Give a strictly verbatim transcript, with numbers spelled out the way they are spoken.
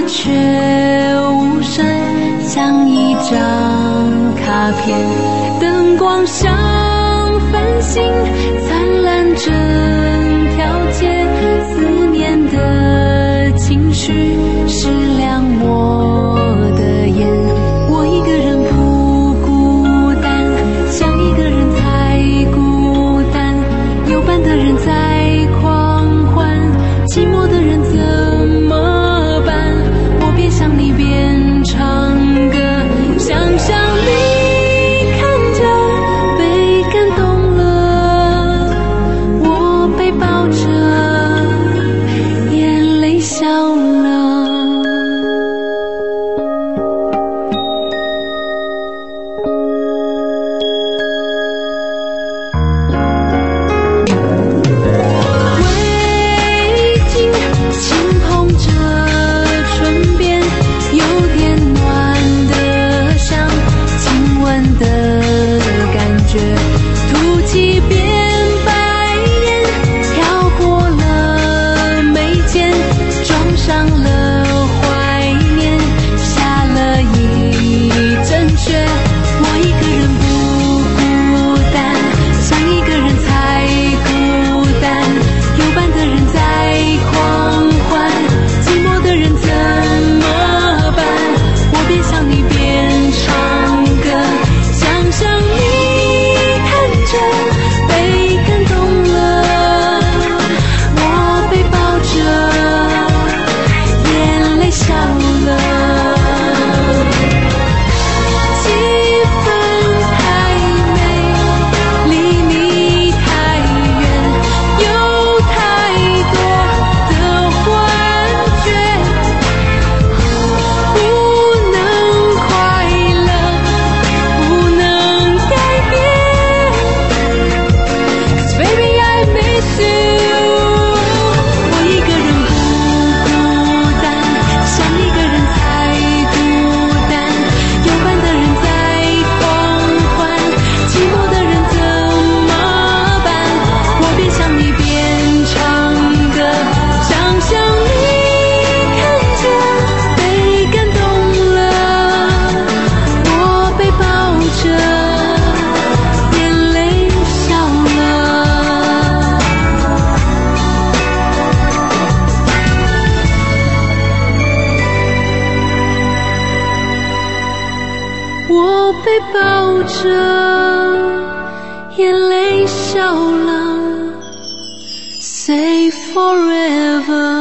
却无声，像一张卡片，灯光像繁星灿烂整条街，思念的情绪是亮我的眼，我一个人不孤单，想一个人才孤单，有伴的人在狂欢，寂寞的人怎么办？我边想你边唱歌，想象你看着被感动了，我被抱着眼泪笑了。围巾轻碰着唇边，有点暖的像亲吻的感觉，吐气变白眼，跳过了眉间，装上了怀念，下了一阵雪，我一个人不孤单，想一个人才孤单，有伴的人在狂欢，寂寞的人怎么办？我边想你边唱歌，想象你看着被感动了，我被抱着眼泪笑了。气氛太美，离你太远，有太多的幻觉，不能快乐，不能改变。 'Cause baby I miss you， 我一个人不孤单，想一个人才孤单，有伴的人在狂欢，寂寞的人怎么办？我边想你边唱歌，想象你看着被感动了，我被抱着眼泪笑了。我被抱着眼泪笑了，Say forever。